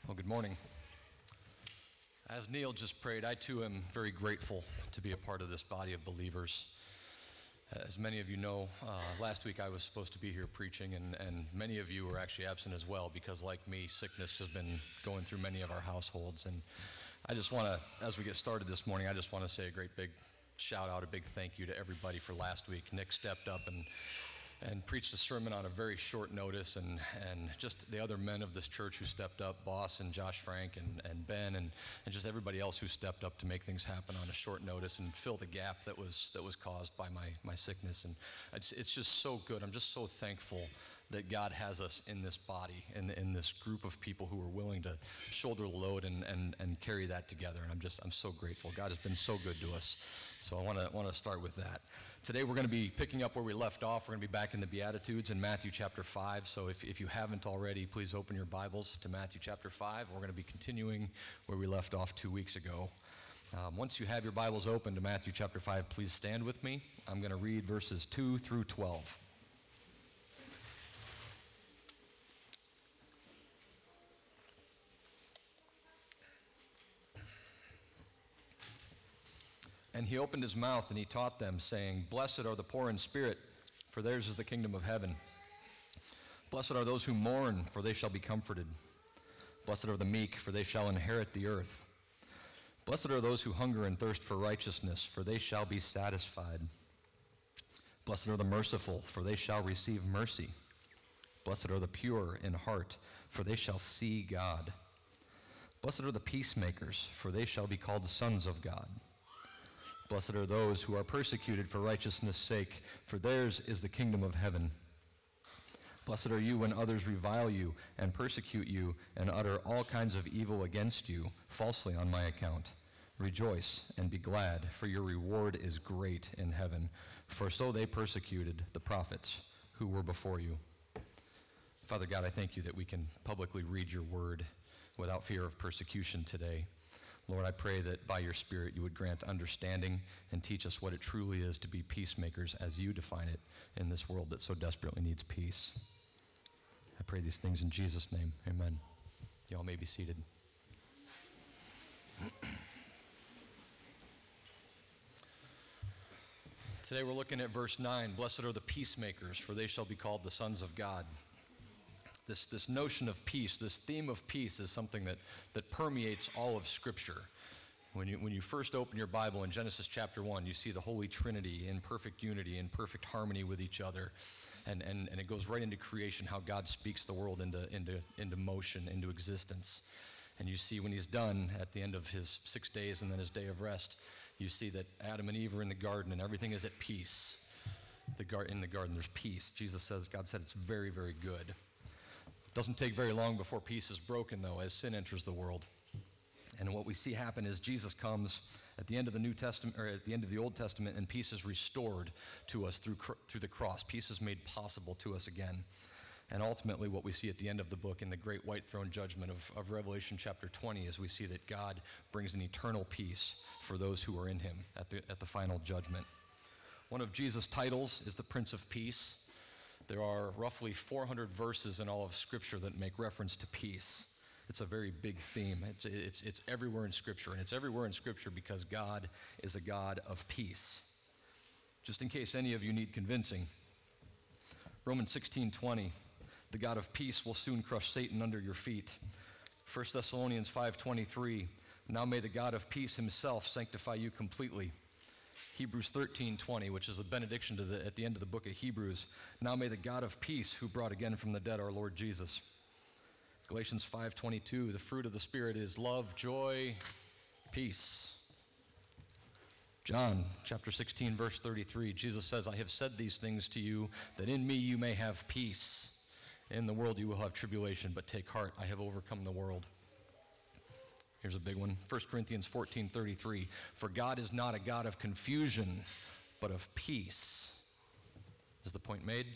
Well, good morning. As Neil just prayed, I too am very grateful to be a part of this body of believers. As many of you know, last week I was supposed to be here preaching, and many of you were actually absent as well because, like me, sickness has been going through many of our households. And I just want to, as we get started this morning, I just want to say a great big shout out, a big thank you to everybody for last week. Nick stepped up and preached a sermon on a very short notice, and just the other men of this church who stepped up, Boss and Josh Frank and Ben and just everybody else who stepped up to make things happen on a short notice and fill the gap that was caused by my sickness. And it's just so good. I'm just so thankful that God has us in this body, in this group of people who are willing to shoulder the load and carry that together. And I'm so grateful. God has been so good to us. So I want to start with that. Today we're going to be picking up where we left off. We're going to be back in the Beatitudes in Matthew chapter 5. So if you haven't already, please open your Bibles to Matthew chapter 5. We're going to be continuing where we left off 2 weeks ago. Once you have your Bibles open to Matthew chapter 5, please stand with me. I'm going to read verses 2 through 12. And he opened his mouth and he taught them, saying, "Blessed are the poor in spirit, for theirs is the kingdom of heaven. Blessed are those who mourn, for they shall be comforted. Blessed are the meek, for they shall inherit the earth. Blessed are those who hunger and thirst for righteousness, for they shall be satisfied. Blessed are the merciful, for they shall receive mercy. Blessed are the pure in heart, for they shall see God. Blessed are the peacemakers, for they shall be called sons of God. Blessed are those who are persecuted for righteousness' sake, for theirs is the kingdom of heaven. Blessed are you when others revile you and persecute you and utter all kinds of evil against you falsely on my account. Rejoice and be glad, for your reward is great in heaven. For so they persecuted the prophets who were before you." Father God, I thank you that we can publicly read your word without fear of persecution today. Lord, I pray that by your Spirit you would grant understanding and teach us what it truly is to be peacemakers as you define it in this world that so desperately needs peace. I pray these things in Jesus' name. Amen. Y'all may be seated. Today we're looking at verse 9. Blessed are the peacemakers, for they shall be called the sons of God. This notion of peace, this theme of peace is something that permeates all of Scripture. When you first open your Bible in Genesis chapter 1, you see the Holy Trinity in perfect unity, in perfect harmony with each other. And it goes right into creation, how God speaks the world into motion, into existence. And you see when he's done at the end of his 6 days and then his day of rest, you see that Adam and Eve are in the garden and everything is at peace. In the garden there's peace. God said it's very, very good. Doesn't take very long before peace is broken, though, as sin enters the world. And what we see happen is Jesus comes at the end of the New Testament, or at the end of the Old Testament, and peace is restored to us through the cross. Peace is made possible to us again. And ultimately, what we see at the end of the book in the great white throne judgment of Revelation chapter 20 is we see that God brings an eternal peace for those who are in him at the final judgment. One of Jesus' titles is the Prince of Peace. There are roughly 400 verses in all of Scripture that make reference to peace. It's a very big theme. It's everywhere in Scripture, and it's everywhere in Scripture because God is a God of peace. Just in case any of you need convincing, Romans 16:20, the God of peace will soon crush Satan under your feet. 1 Thessalonians 5:23, now may the God of peace himself sanctify you completely. Hebrews 13:20, which is a benediction at the end of the book of Hebrews. Now may the God of peace, who brought again from the dead our Lord Jesus. Galatians 5:22, the fruit of the Spirit is love, joy, peace. John chapter 16, verse 33, Jesus says, I have said these things to you, that in me you may have peace. In the world you will have tribulation, but take heart, I have overcome the world. Here's a big one, 1 Corinthians 14:33. For God is not a God of confusion, but of peace. Is the point made?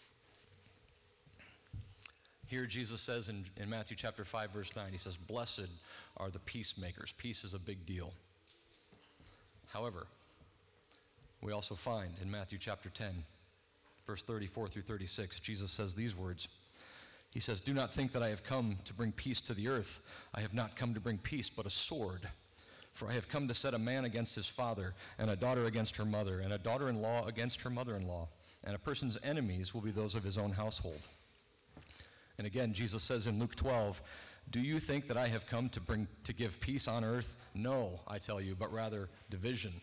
Here Jesus says in Matthew chapter 5, verse 9, he says, blessed are the peacemakers. Peace is a big deal. However, we also find in Matthew chapter 10, verse 34 through 36, Jesus says these words. He says, "Do not think that I have come to bring peace to the earth. I have not come to bring peace, but a sword. For I have come to set a man against his father, and a daughter against her mother, and a daughter-in-law against her mother-in-law. And a person's enemies will be those of his own household." And again, Jesus says in Luke 12, "Do you think that I have come to give peace on earth? No, I tell you, but rather division."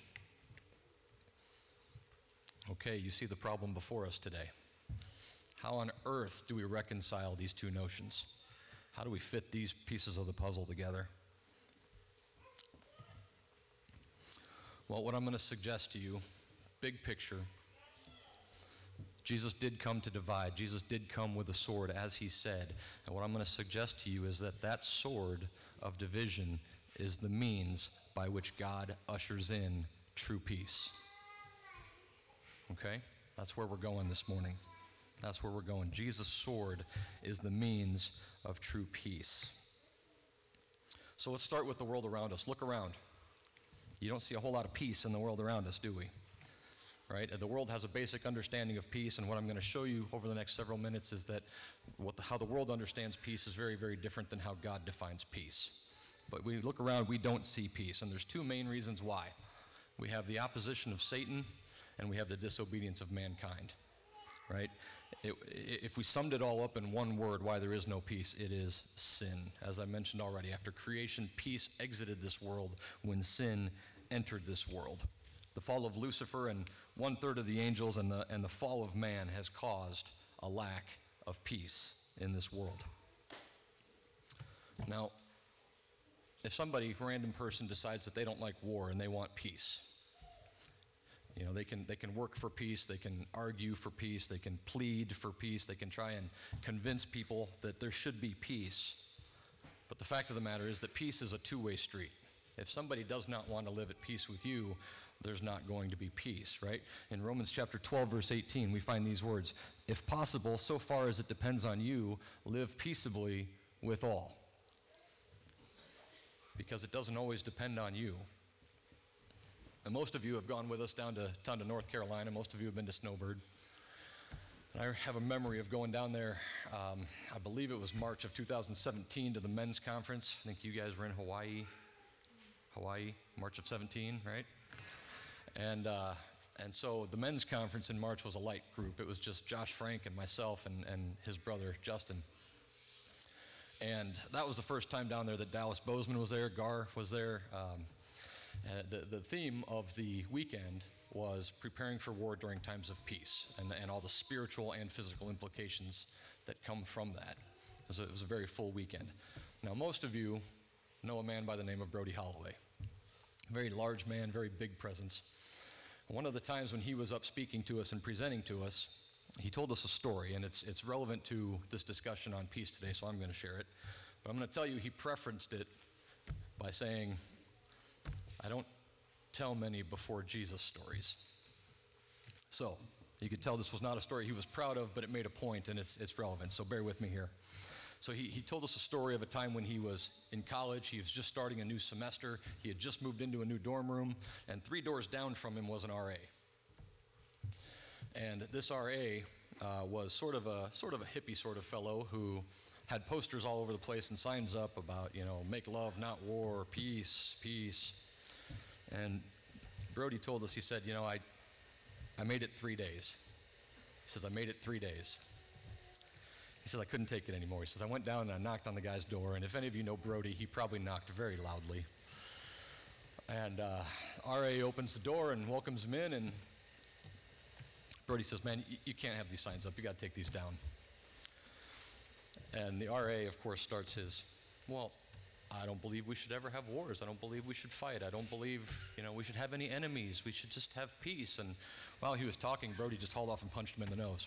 Okay, you see the problem before us today. How on earth do we reconcile these two notions? How do we fit these pieces of the puzzle together? Well, what I'm going to suggest to you, big picture, Jesus did come to divide. Jesus did come with a sword, as he said. And what I'm going to suggest to you is that that sword of division is the means by which God ushers in true peace. Okay? That's where we're going this morning. That's where we're going. Jesus' sword is the means of true peace. So let's start with the world around us. Look around. You don't see a whole lot of peace in the world around us, do we? Right? The world has a basic understanding of peace, and what I'm going to show you over the next several minutes is that how the world understands peace is very, very different than how God defines peace. But when we look around, we don't see peace, and there's two main reasons why. We have the opposition of Satan, and we have the disobedience of mankind. Right? If we summed it all up in one word, why there is no peace, it is sin. As I mentioned already, after creation, peace exited this world when sin entered this world. The fall of Lucifer and 1/3 of the angels and the fall of man has caused a lack of peace in this world. Now, if somebody, random person, decides that they don't like war and they want peace, you know, they can work for peace, they can argue for peace, they can plead for peace, they can try and convince people that there should be peace. But the fact of the matter is that peace is a two-way street. If somebody does not want to live at peace with you, there's not going to be peace, right? In Romans chapter 12, verse 18, we find these words, "If possible, so far as it depends on you, live peaceably with all." Because it doesn't always depend on you. And most of you have gone with us down to North Carolina. Most of you have been to Snowbird. And I have a memory of going down there, I believe it was March of 2017, to the men's conference. I think you guys were in Hawaii, March of 17, right? And so the men's conference in March was a light group. It was just Josh Frank and myself and his brother, Justin. And that was the first time down there that Dallas Bozeman was there, Gar was there. The theme of the weekend was preparing for war during times of peace and all the spiritual and physical implications that come from that. It was a very full weekend. Now, most of you know a man by the name of Brody Holloway. Very large man, very big presence. One of the times when he was up speaking to us and presenting to us, he told us a story, and it's relevant to this discussion on peace today, so I'm going to share it. But I'm going to tell you he preferenced it by saying, "I don't tell many before Jesus stories." So you could tell this was not a story he was proud of, but it made a point, and it's relevant, so bear with me here. So he told us a story of a time when he was in college. He was just starting a new semester. He had just moved into a new dorm room, and 3 doors down from him was an RA. And this RA was sort of a hippie sort of fellow who had posters all over the place and signs up about, you know, make love, not war, peace, peace. And Brody told us, he said, you know, I made it 3 days. He says, I made it 3 days. He says, I couldn't take it anymore. He says, I went down and I knocked on the guy's door, and if any of you know Brody, he probably knocked very loudly. And RA opens the door and welcomes him in, and Brody says, man, you can't have these signs up. You got to take these down. And the RA, of course, starts his, well, I don't believe we should ever have wars. I don't believe we should fight. I don't believe, you know, we should have any enemies. We should just have peace. And while he was talking, Brody just hauled off and punched him in the nose.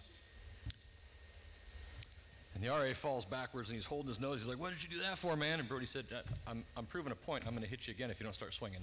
And the RA falls backwards, and he's holding his nose. He's like, what did you do that for, man? And Brody said, I'm proving a point. I'm going to hit you again if you don't start swinging.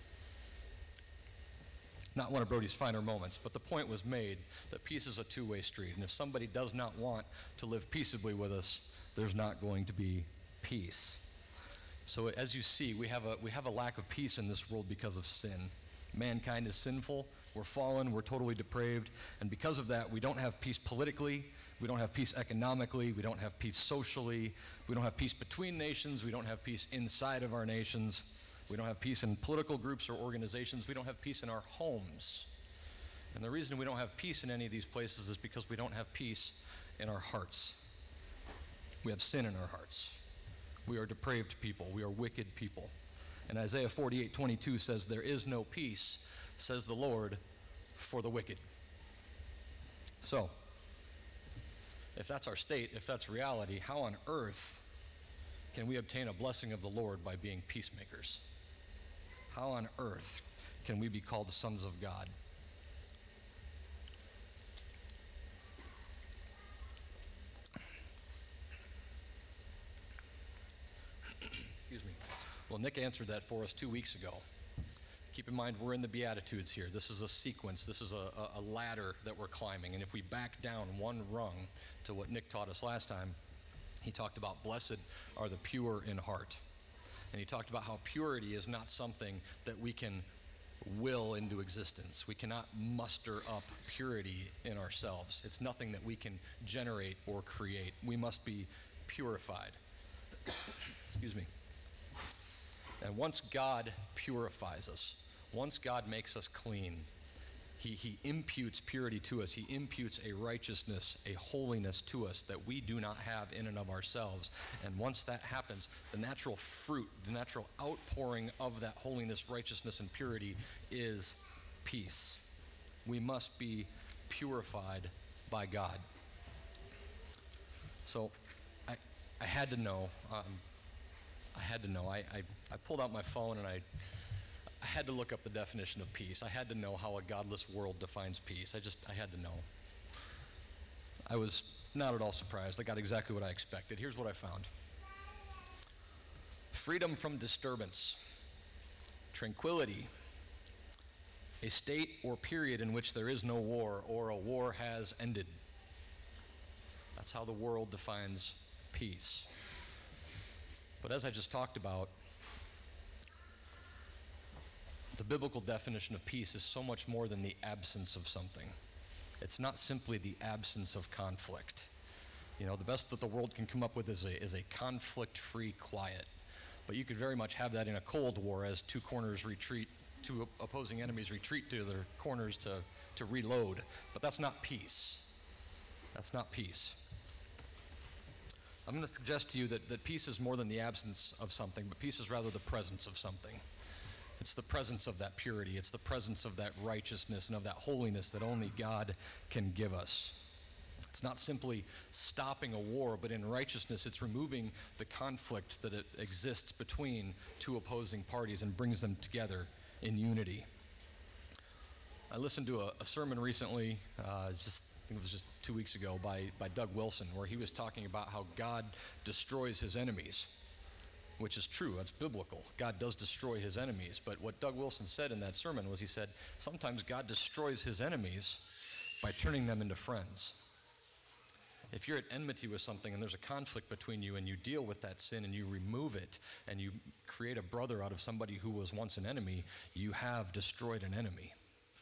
Not one of Brody's finer moments, but the point was made that peace is a two-way street. And if somebody does not want to live peaceably with us, there's not going to be peace. So as you see, we have a lack of peace in this world because of sin. Mankind is sinful. We're fallen. We're totally depraved. And because of that, we don't have peace politically. We don't have peace economically. We don't have peace socially. We don't have peace between nations. We don't have peace inside of our nations. We don't have peace in political groups or organizations. We don't have peace in our homes. And the reason we don't have peace in any of these places is because we don't have peace in our hearts. We have sin in our hearts. We are depraved people. We are wicked people. And Isaiah 48:22 says, "There is no peace, says the Lord, for the wicked." So, if that's our state, if that's reality, how on earth can we obtain a blessing of the Lord by being peacemakers? How on earth can we be called the sons of God? Excuse me. Well, Nick answered that for us 2 weeks ago. Keep in mind, we're in the Beatitudes here. This is a sequence. This is a ladder that we're climbing. And if we back down one rung to what Nick taught us last time, he talked about blessed are the pure in heart. And he talked about how purity is not something that we can will into existence. We cannot muster up purity in ourselves. It's nothing that we can generate or create. We must be purified. Excuse me. And once God purifies us, once God makes us clean, he imputes purity to us. He imputes a righteousness, a holiness to us that we do not have in and of ourselves. And once that happens, the natural fruit, the natural outpouring of that holiness, righteousness, and purity is peace. We must be purified by God. So I had to know. I pulled out my phone and I had to look up the definition of peace. I had to know how a godless world defines peace. I had to know. I was not at all surprised. I got exactly what I expected. Here's what I found. Freedom from disturbance, tranquility, a state or period in which there is no war or a war has ended. That's how the world defines peace. But as I just talked about, the biblical definition of peace is so much more than the absence of something. It's not simply the absence of conflict. You know, the best that the world can come up with is a conflict-free quiet. But you could very much have that in a Cold War as two opposing enemies retreat to their corners to reload. But that's not peace. That's not peace. I'm going to suggest to you that peace is more than the absence of something, but peace is rather the presence of something. It's the presence of that purity. It's the presence of that righteousness and of that holiness that only God can give us. It's not simply stopping a war, but in righteousness, it's removing the conflict that it exists between two opposing parties and brings them together in unity. I listened to a sermon recently, I think it was just 2 weeks ago, by Doug Wilson, where he was talking about how God destroys his enemies, which is true. That's biblical. God does destroy his enemies. But what Doug Wilson said in that sermon was, he said, sometimes God destroys his enemies by turning them into friends. If you're at enmity with something and there's a conflict between you and you deal with that sin and you remove it and you create a brother out of somebody who was once an enemy, you have destroyed an enemy.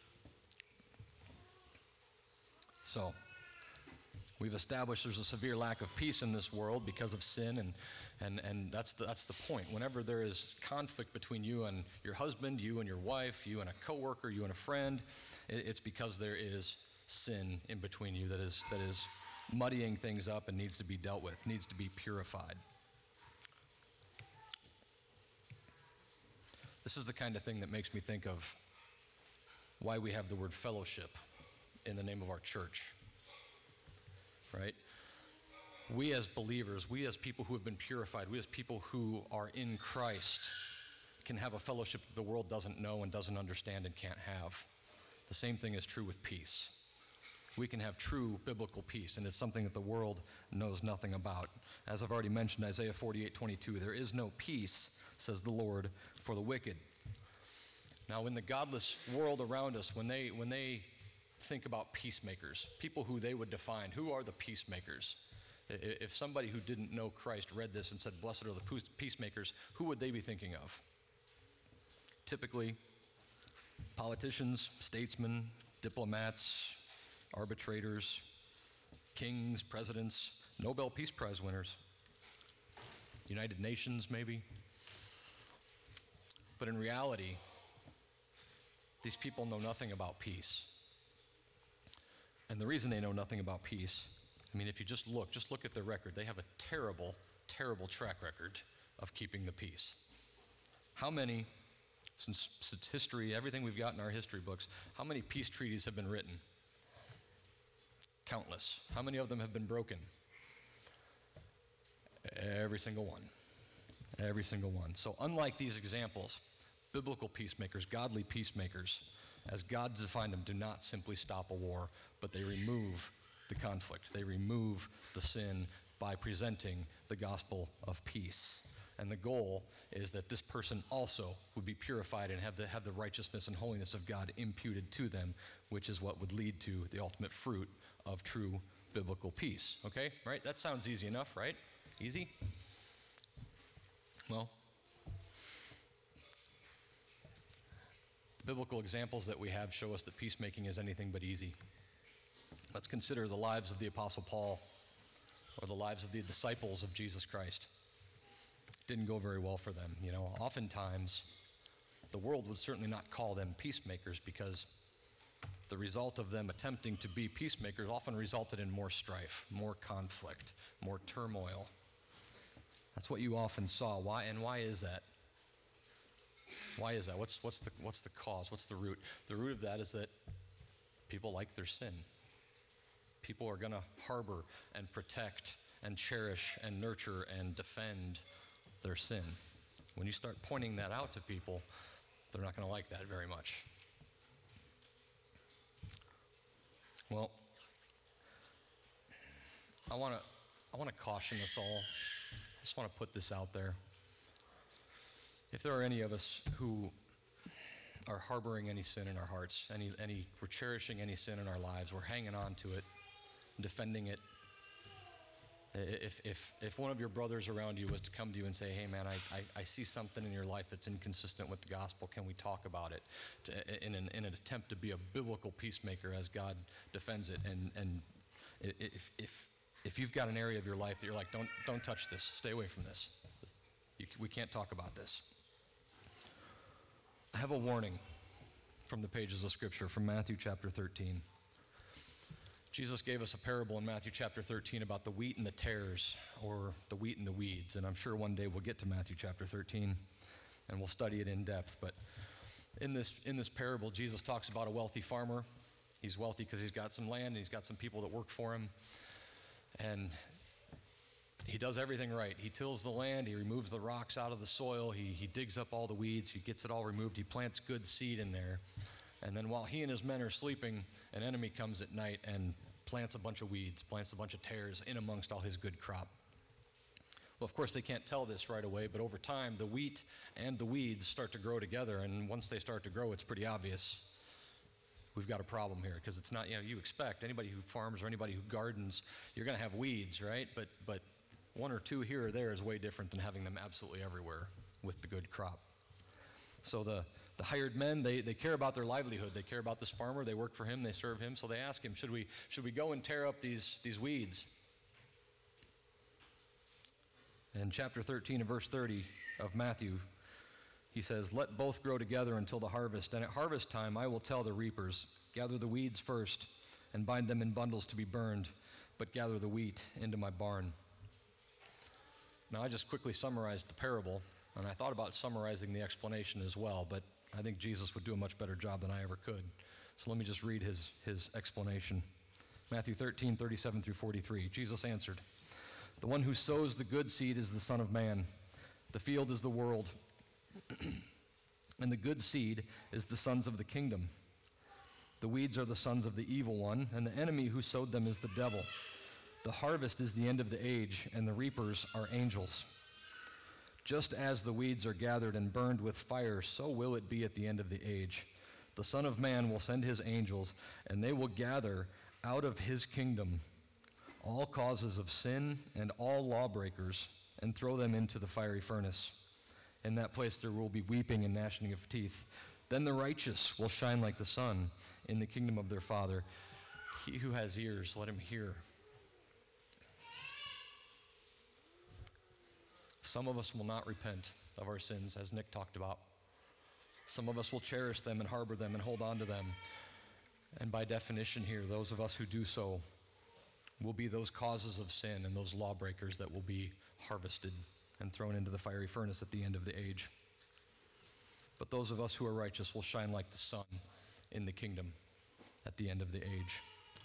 So, we've established there's a severe lack of peace in this world because of sin, and that's the point. Whenever there is conflict between you and your husband, you and your wife, you and a coworker, you and a friend, it's because there is sin in between you that is muddying things up and needs to be dealt with, needs to be purified. This is the kind of thing that makes me think of why we have the word fellowship in the name of our church, right? We as believers, we as people who have been purified, we as people who are in Christ can have a fellowship that the world doesn't know and doesn't understand and can't have. The same thing is true with peace. We can have true biblical peace, and it's something that the world knows nothing about. As I've already mentioned, Isaiah 48:22, there is no peace, says the Lord, for the wicked. Now, in the godless world around us, when they think about peacemakers, people who they would define, who are the peacemakers? If somebody who didn't know Christ read this and said, blessed are the peacemakers, who would they be thinking of? Typically, politicians, statesmen, diplomats, arbitrators, kings, presidents, Nobel Peace Prize winners, United Nations maybe. But in reality, these people know nothing about peace. And the reason they know nothing about peace, I mean, if you just look at their record. They have a terrible, terrible track record of keeping the peace. How many, since history, everything we've got in our history books, how many peace treaties have been written? Countless. How many of them have been broken? Every single one. Every single one. So unlike these examples, biblical peacemakers, godly peacemakers, as God defined them, do not simply stop a war, but they remove the conflict. They remove the sin by presenting the gospel of peace. And the goal is that this person also would be purified and have the righteousness and holiness of God imputed to them, which is what would lead to the ultimate fruit of true biblical peace. Okay? Right? That sounds easy enough, right? Easy? Well, the biblical examples that we have show us that peacemaking is anything but easy. Let's consider the lives of the Apostle Paul or the lives of the disciples of Jesus Christ. Didn't go very well for them. You know, oftentimes the world would certainly not call them peacemakers because the result of them attempting to be peacemakers often resulted in more strife, more conflict, more turmoil. That's what you often saw. Why is that? Why is that? What's the cause? What's the root? The root of that is that people like their sin. People are going to harbor and protect and cherish and nurture and defend their sin. When you start pointing that out to people, they're not going to like that very much. Well, I want to caution us all. I just want to put this out there. If there are any of us who are harboring any sin in our hearts, we're cherishing any sin in our lives, we're hanging on to it, defending it. If one of your brothers around you was to come to you and say, hey man, I see something in your life that's inconsistent with the gospel, can we talk about it? In an attempt to be a biblical peacemaker as God defends it. And if you've got an area of your life that you're like, don't touch this, stay away from this. We can't talk about this. I have a warning from the pages of Scripture from Matthew chapter 13. Jesus gave us a parable in Matthew chapter 13 about the wheat and the tares, or the wheat and the weeds. And I'm sure one day we'll get to Matthew chapter 13 and we'll study it in depth. But in this parable, Jesus talks about a wealthy farmer. He's wealthy because he's got some land and he's got some people that work for him. And he does everything right. He tills the land, he removes the rocks out of the soil, he digs up all the weeds, he gets it all removed, he plants good seed in there. And then while he and his men are sleeping, an enemy comes at night and plants a bunch of weeds, plants a bunch of tares in amongst all his good crop. Well, of course, they can't tell this right away, but over time, the wheat and the weeds start to grow together, and once they start to grow, it's pretty obvious. We've got a problem here, because it's not, you expect anybody who farms or anybody who gardens, you're going to have weeds, right? But one or two here or there is way different than having them absolutely everywhere with the good crop. So the hired men, they care about their livelihood. They care about this farmer. They work for him. They serve him. So they ask him, should we go and tear up these weeds? In chapter 13 and verse 30 of Matthew, he says, let both grow together until the harvest. And at harvest time, I will tell the reapers, gather the weeds first and bind them in bundles to be burned, but gather the wheat into my barn. Now, I just quickly summarized the parable, and I thought about summarizing the explanation as well, but I think Jesus would do a much better job than I ever could. So let me just read his explanation. Matthew 13, 37 through 43. Jesus answered, the one who sows the good seed is the Son of Man. The field is the world, and the good seed is the sons of the kingdom. The weeds are the sons of the evil one, and the enemy who sowed them is the devil. The harvest is the end of the age, and the reapers are angels. Just as the weeds are gathered and burned with fire, so will it be at the end of the age. The Son of Man will send his angels, and they will gather out of his kingdom all causes of sin and all lawbreakers, and throw them into the fiery furnace. In that place there will be weeping and gnashing of teeth. Then the righteous will shine like the sun in the kingdom of their Father. He who has ears, let him hear Some of us will not repent of our sins, as Nick talked about. Some of us will cherish them and harbor them and hold on to them. And by definition here, those of us who do so will be those causes of sin and those lawbreakers that will be harvested and thrown into the fiery furnace at the end of the age. But those of us who are righteous will shine like the sun in the kingdom at the end of the age.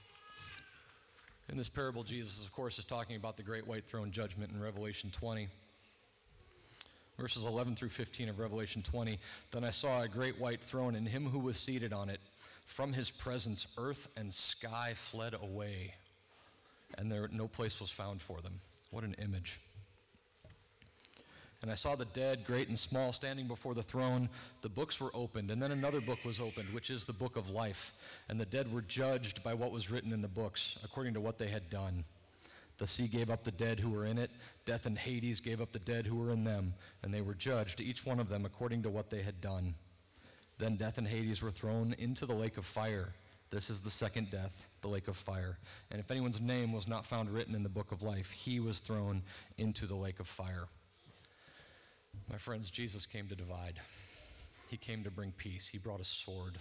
In this parable, Jesus, of course, is talking about the great white throne judgment in Revelation 20. Verses 11 through 15 of Revelation 20. Then I saw a great white throne, and him who was seated on it. From his presence, earth and sky fled away, and there no place was found for them. What an image. And I saw the dead, great and small, standing before the throne. The books were opened, and then another book was opened, which is the book of life. And the dead were judged by what was written in the books, according to what they had done. The sea gave up the dead who were in it. Death and Hades gave up the dead who were in them, and they were judged, each one of them according to what they had done. Then death and Hades were thrown into the lake of fire. This is the second death, the lake of fire. And if anyone's name was not found written in the book of life, he was thrown into the lake of fire. My friends, Jesus came to divide. He came to bring peace. He brought a sword.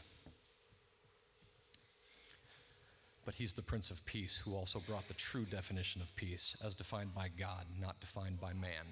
But he's the Prince of Peace who also brought the true definition of peace as defined by God, not defined by man.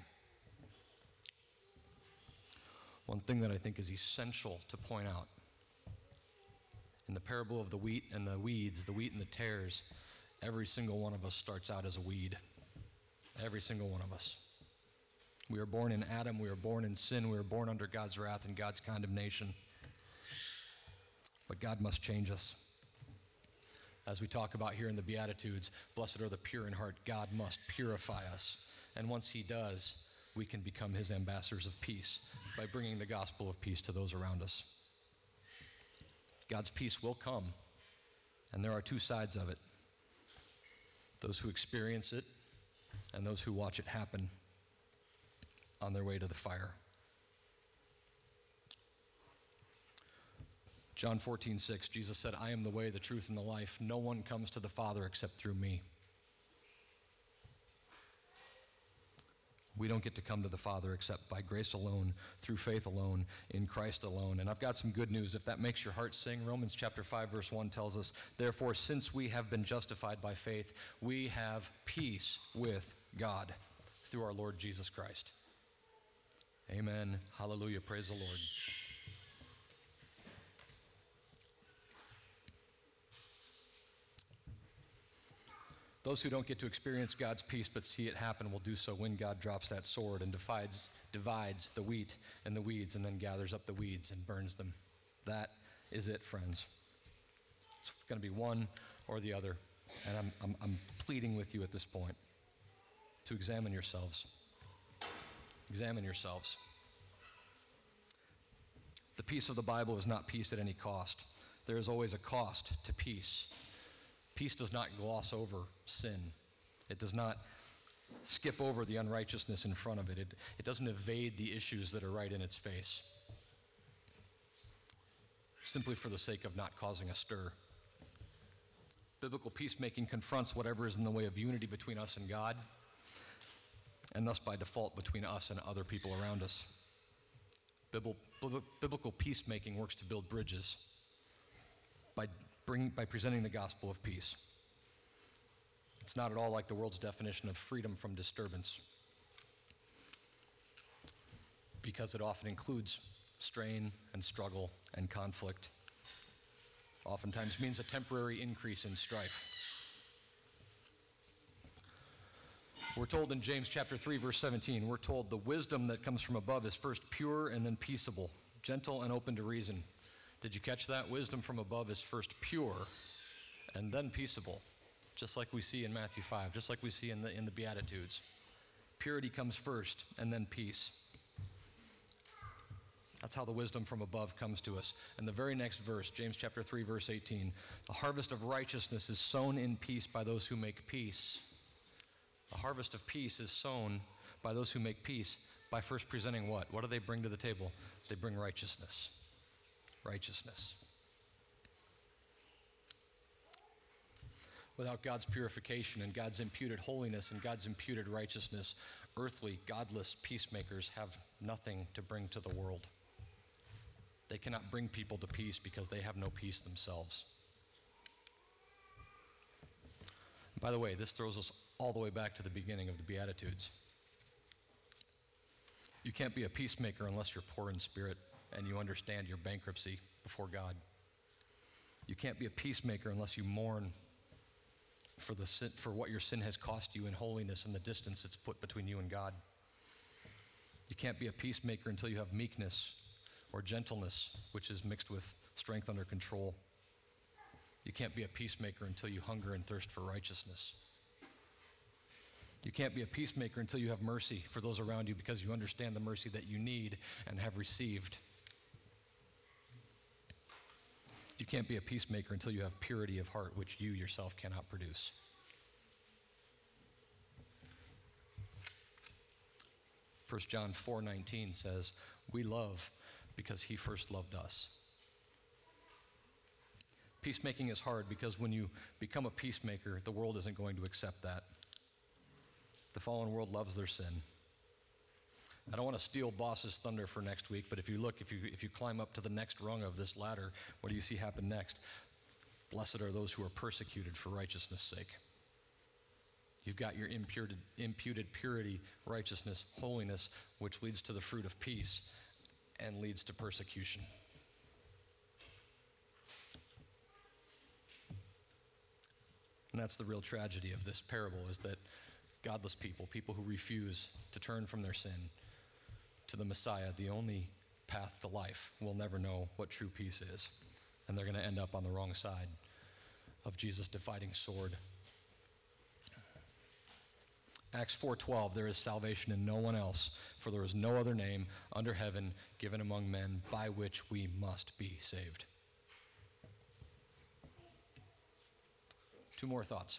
One thing that I think is essential to point out in the parable of the wheat and the weeds, the wheat and the tares, every single one of us starts out as a weed. Every single one of us. We are born in Adam, we are born in sin, we are born under God's wrath and God's condemnation. But God must change us. As we talk about here in the Beatitudes, blessed are the pure in heart. God must purify us. And once he does, we can become his ambassadors of peace by bringing the gospel of peace to those around us. God's peace will come, and there are two sides of it. Those who experience it and those who watch it happen on their way to the fire. John 14:6, Jesus said, I am the way, the truth, and the life. No one comes to the Father except through me. We don't get to come to the Father except by grace alone, through faith alone, in Christ alone. And I've got some good news. If that makes your heart sing, Romans chapter 5, verse 1 tells us, therefore, since we have been justified by faith, we have peace with God through our Lord Jesus Christ. Amen. Hallelujah. Praise the Lord. Those who don't get to experience God's peace but see it happen will do so when God drops that sword and divides the wheat and the weeds and then gathers up the weeds and burns them. That is it, friends. It's going to be one or the other. And I'm pleading with you at this point to examine yourselves. Examine yourselves. The peace of the Bible is not peace at any cost. There is always a cost to peace. Peace does not gloss over sin. It does not skip over the unrighteousness in front of it. It doesn't evade the issues that are right in its face, simply for the sake of not causing a stir. Biblical peacemaking confronts whatever is in the way of unity between us and God, and thus by default between us and other people around us. Biblical peacemaking works to build bridges by presenting the gospel of peace. It's not at all like the world's definition of freedom from disturbance, because it often includes strain and struggle and conflict. Oftentimes means a temporary increase in strife. We're told in James chapter 3, verse 17, we're told the wisdom that comes from above is first pure and then peaceable, gentle and open to reason. Did you catch that? Wisdom from above is first pure and then peaceable, just like we see in Matthew 5, just like we see in the Beatitudes. Purity comes first and then peace. That's how the wisdom from above comes to us. And the very next verse, James chapter 3, verse 18, the harvest of righteousness is sown in peace by those who make peace. The harvest of peace is sown by those who make peace by first presenting what? What do they bring to the table? They bring righteousness. Righteousness. Without God's purification and God's imputed holiness and God's imputed righteousness, Earthly, godless peacemakers have nothing to bring to the world. They cannot bring people to peace because they have no peace themselves. By the way, this throws us all the way back to the beginning of the Beatitudes. You can't be a peacemaker unless you're poor in spirit and you understand your bankruptcy before God. You can't be a peacemaker unless you mourn for what your sin has cost you in holiness and the distance it's put between you and God. You can't be a peacemaker until you have meekness or gentleness, which is mixed with strength under control. You can't be a peacemaker until you hunger and thirst for righteousness. You can't be a peacemaker until you have mercy for those around you because you understand the mercy that you need and have received. You can't be a peacemaker until you have purity of heart, which you yourself cannot produce. 1 John 4:19 says, "We love because he first loved us." Peacemaking is hard because when you become a peacemaker, the world isn't going to accept that. The fallen world loves their sin. I don't want to steal boss's thunder for next week, but if you climb up to the next rung of this ladder, what do you see happen next? Blessed are those who are persecuted for righteousness' sake. You've got your imputed purity, righteousness, holiness, which leads to the fruit of peace and leads to persecution. And that's the real tragedy of this parable, is that godless people who refuse to turn from their sin to the Messiah, the only path to life, will never know what true peace is. And they're going to end up on the wrong side of Jesus' dividing sword. Acts 4:12, there is salvation in no one else, for there is no other name under heaven given among men by which we must be saved. Two more thoughts.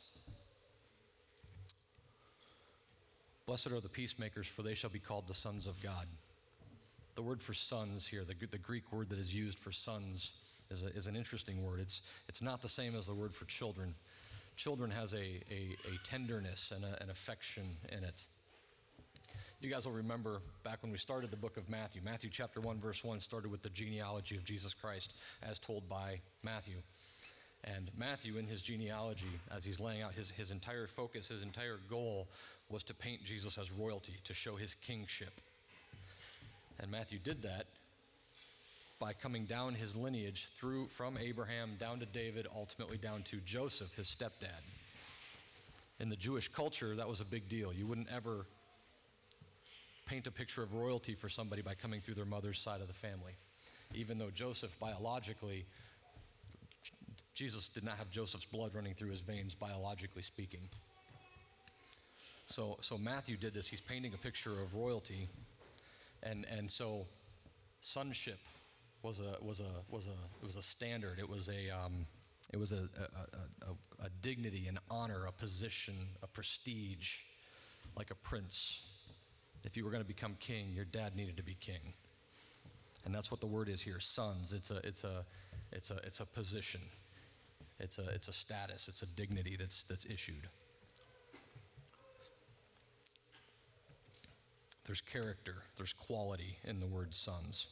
Blessed are the peacemakers, for they shall be called the sons of God. The word for sons here, the Greek word that is used for sons, is an interesting word. It's not the same as the word for children. Children has a tenderness and an affection in it. You guys will remember back when we started the book of Matthew. Matthew chapter 1, verse 1 started with the genealogy of Jesus Christ as told by Matthew. And Matthew, in his genealogy, as he's laying out his entire focus, his entire goal was to paint Jesus as royalty, to show his kingship. And Matthew did that by coming down his lineage from Abraham down to David, ultimately down to Joseph, his stepdad. In the Jewish culture, that was a big deal. You wouldn't ever paint a picture of royalty for somebody by coming through their mother's side of the family. Even though Joseph, biologically, Jesus did not have Joseph's blood running through his veins, biologically speaking. So Matthew did this. He's painting a picture of royalty, and so sonship was a standard. It was a dignity, an honor, a position, a prestige, like a prince. If you were going to become king, your dad needed to be king, and that's what the word is here. Sons. It's a position. It's a status. It's a dignity that's issued. There's character. There's quality in the word sons.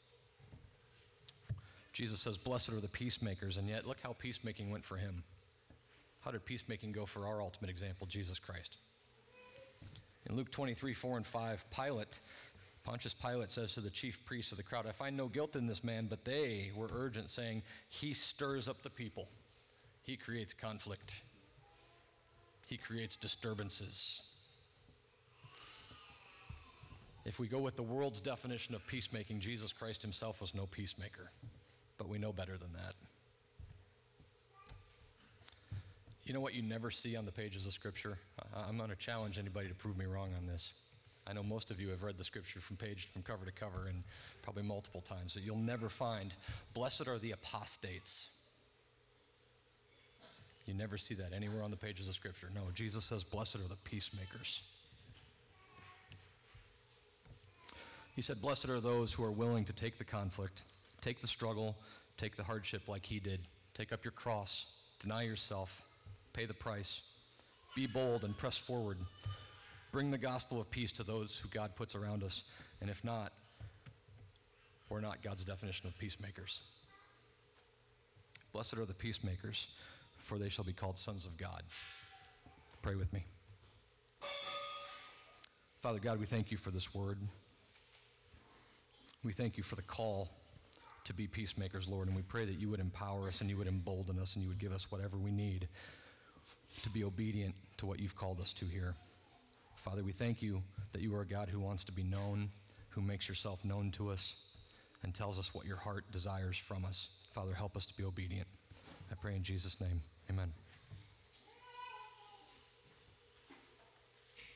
Jesus says, "Blessed are the peacemakers," and yet look how peacemaking went for him. How did peacemaking go for our ultimate example, Jesus Christ? In Luke 23, 4 and 5, Pontius Pilate says to the chief priests of the crowd, "I find no guilt in this man," but they were urgent, saying, "He stirs up the people. He creates conflict. He creates disturbances." If we go with the world's definition of peacemaking, Jesus Christ himself was no peacemaker, but we know better than that. You know what you never see on the pages of Scripture? I'm going to challenge anybody to prove me wrong on this. I know most of you have read the Scripture from cover to cover and probably multiple times, so you'll never find, "Blessed are the apostates." You never see that anywhere on the pages of Scripture. No, Jesus says, "Blessed are the peacemakers." He said, "Blessed are those who are willing to take the conflict, take the struggle, take the hardship like he did. Take up your cross, deny yourself, pay the price, be bold and press forward. Bring the gospel of peace to those who God puts around us. And if not, we're not God's definition of peacemakers. Blessed are the peacemakers, for they shall be called sons of God. Pray with me. Father God, we thank you for this word. We thank you for the call to be peacemakers, Lord, and we pray that you would empower us and you would embolden us and you would give us whatever we need to be obedient to what you've called us to here. Father, we thank you that you are a God who wants to be known, who makes yourself known to us, and tells us what your heart desires from us. Father, help us to be obedient. I pray in Jesus' name, amen.